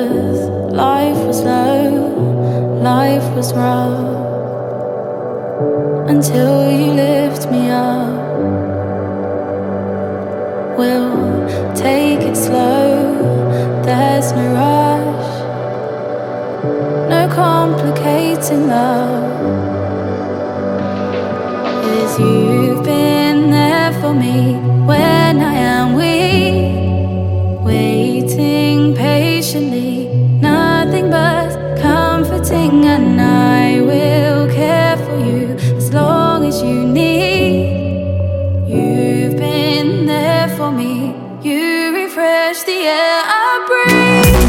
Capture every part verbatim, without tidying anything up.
earth. Life was low, life was rough, until you lift me up. We'll take it slow, there's no rush, no complicating love. 'Cause you've been there for me when I am weak, waiting patiently, nothing but comforting, and I will care for you as long as you need. You've been there for me, you refresh the air I breathe.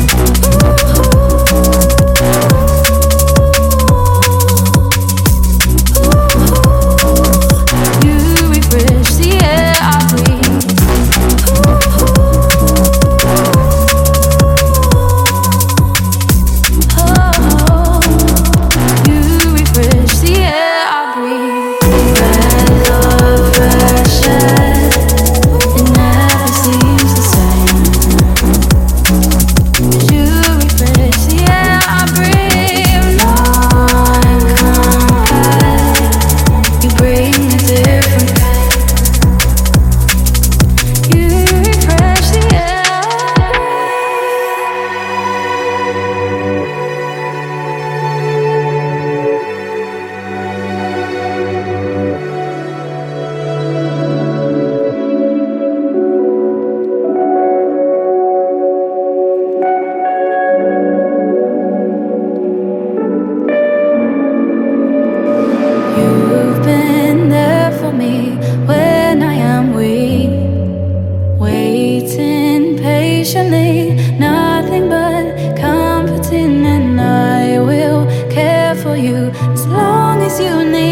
Nothing but comforting, and I will care for you as long as you need.